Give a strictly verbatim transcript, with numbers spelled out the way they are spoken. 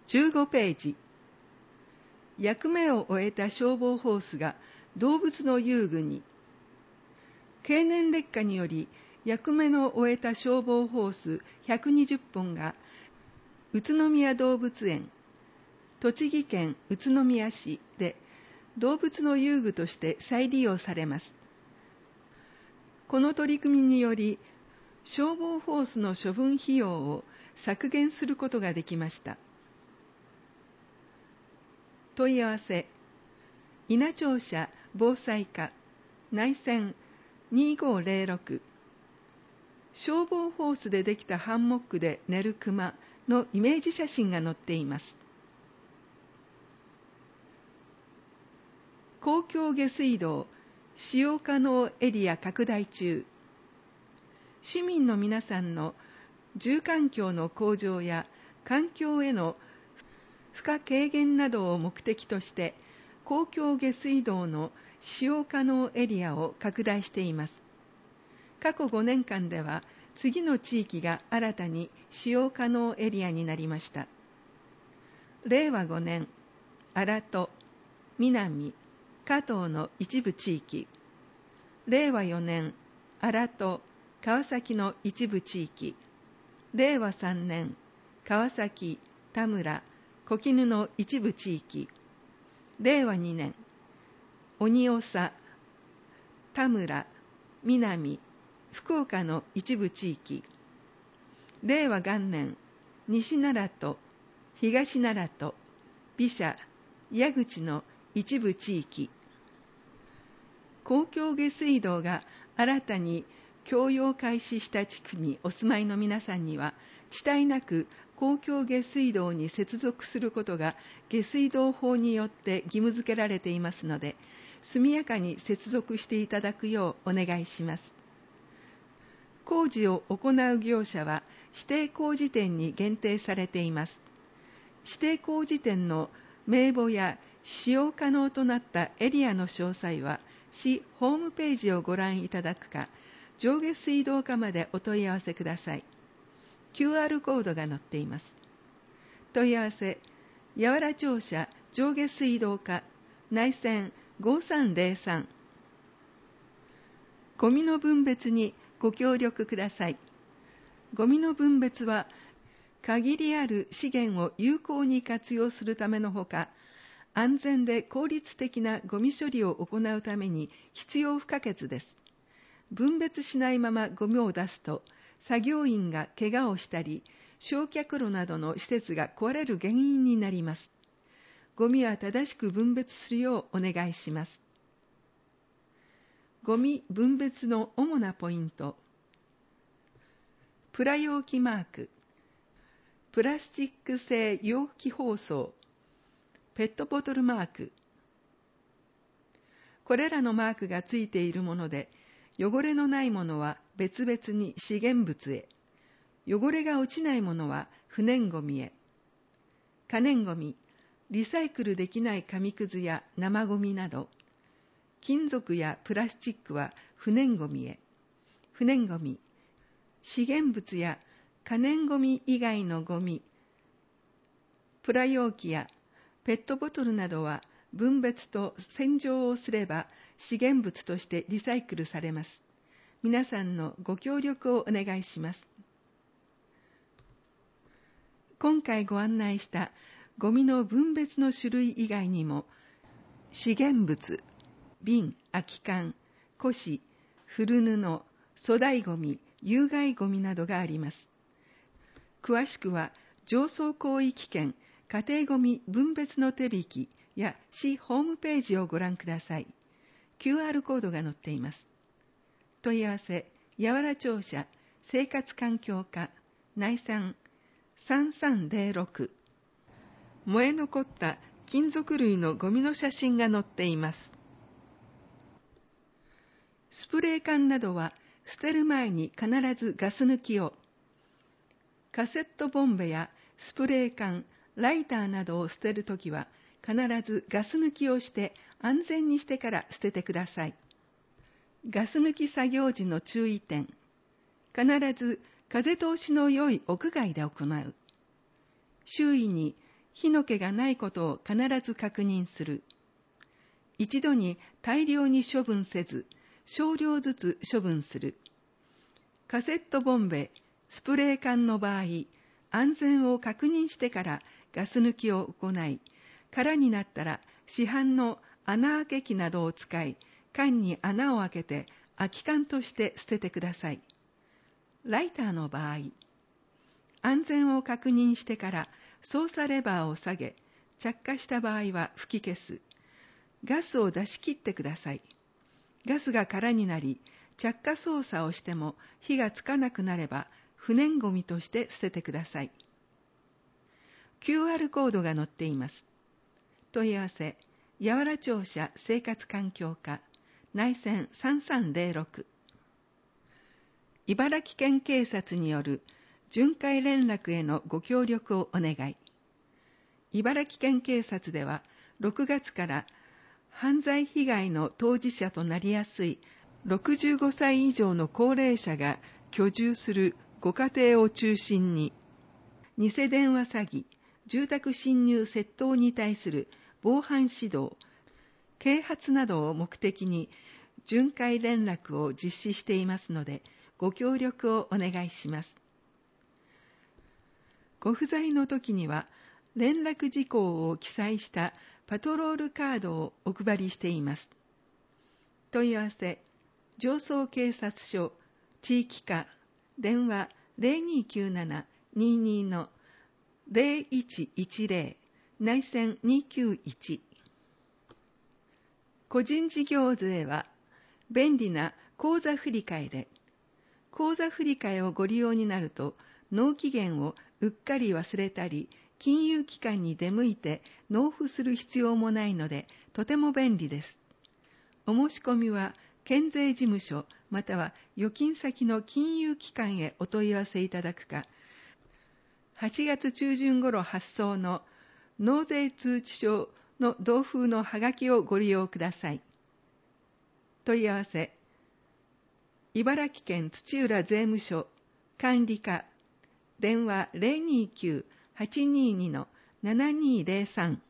じゅうごページ。役目を終えた消防ホースが動物の遊具に。経年劣化により役目の終えた消防ホースひゃくにじゅっぽんが宇都宮動物園、栃木県宇都宮市で動物の遊具として再利用されます。この取り組みにより消防ホースの処分費用を削減することができました。問い合わせ、稲庁舎防災課内線にごゼロろく。消防ホースでできたハンモックで寝るクマのイメージ写真が載っています。公共下水道使用可能エリア拡大中。市民の皆さんの住環境の向上や環境への負荷軽減などを目的として公共下水道の使用可能エリアを拡大しています。過去ごねんかんでは次の地域が新たに使用可能エリアになりました。れいわごねん、荒戸、南、加東の一部地域。れいわよねん、荒戸、川崎の一部地域。れいわさんねん、川崎、田村、小絹の一部地域。れいわにねん、鬼長、田村、南、福岡の一部地域。れいわ元年、西奈良と東奈良と毘沙、矢口の一部地域。公共下水道が新たに供用開始した地区にお住まいの皆さんには、遅滞なく公共下水道に接続することが下水道法によって義務付けられていますので、速やかに接続していただくようお願いします。工事を行う業者は指定工事店に限定されています。指定工事店の名簿や使用可能となったエリアの詳細は市ホームページをご覧いただくか、上下水道課までお問い合わせください。キューアール コードが載っています。問い合わせ、八原庁舎上下水道課内線ごさんゼロさん。ゴミの分別にご協力ください。ゴミの分別は限りある資源を有効に活用するためのほか、安全で効率的なゴミ処理を行うために必要不可欠です。分別しないままゴミを出すと、作業員が怪我をしたり、焼却炉などの施設が壊れる原因になります。ゴミは正しく分別するようお願いします。ゴミ分別の主なポイント。プラ容器マーク、プラスチック製容器包装、ペットボトルマーク。これらのマークがついているもので、汚れのないものは別々に資源物へ、汚れが落ちないものは不燃ごみへ。可燃ごみ、リサイクルできない紙くずや生ごみなど、金属やプラスチックは不燃ごみへ。不燃ごみ、資源物や可燃ごみ以外のごみ、プラ容器やペットボトルなどは分別と洗浄をすれば資源物としてリサイクルされます。皆さんのご協力をお願いします。今回ご案内したゴミの分別の種類以外にも、資源物、瓶、空き缶、古紙、古布、粗大ゴミ、有害ゴミなどがあります。詳しくは上層広域圏家庭ゴミ分別の手引きや市ホームページをご覧ください。キューアール コードが載っています。問い合わせ、八原庁舎生活環境課内線さんさんゼロろく。燃え残った金属類のゴミの写真が載っています。スプレー缶などは捨てる前に必ずガス抜きを。カセットボンベやスプレー缶、ライターなどを捨てるときは必ずガス抜きをして安全にしてから捨ててください。ガス抜き作業時の注意点。必ず風通しの良い屋外で行う。周囲に火の気がないことを必ず確認する。一度に大量に処分せず、少量ずつ処分する。カセットボンベ、スプレー缶の場合、安全を確認してからガス抜きを行い、空になったら市販の穴あけ器などを使い、缶に穴を開けて空き缶として捨ててください。ライターの場合、安全を確認してから操作レバーを下げ、着火した場合は吹き消す。ガスを出し切ってください。ガスが空になり、着火操作をしても火がつかなくなれば、不燃ごみとして捨ててください。キューアール コードが載っています。問い合わせ、八原庁舎生活環境課、内線さんさんゼロろく。茨城県警察による巡回連絡へのご協力をお願い。茨城県警察では、ろくがつから犯罪被害の当事者となりやすいろくじゅうごさい以上の高齢者が居住するご家庭を中心に、偽電話詐欺、住宅侵入窃盗に対する防犯指導、啓発などを目的に巡回連絡を実施していますので、ご協力をお願いします。ご不在の時には、連絡事項を記載したパトロールカードをお配りしています。問い合わせ、常総警察署地域課、電話 ゼロにきゅうなな にーにー のゼロいちいちゼロ、内線にきゅういち。個人事業税は便利な口座振替で、口座振替をご利用になると、納期限をうっかり忘れたり、金融機関に出向いて納付する必要もないので、とても便利です。お申し込みは、県税事務所または預金先の金融機関へお問い合わせいただくか、はちがつ中旬頃発送の納税通知書の同封のハガキをご利用ください。問い合わせ、茨城県土浦税務署管理課、電話 ゼロにきゅう はちにーに のななにーゼロさん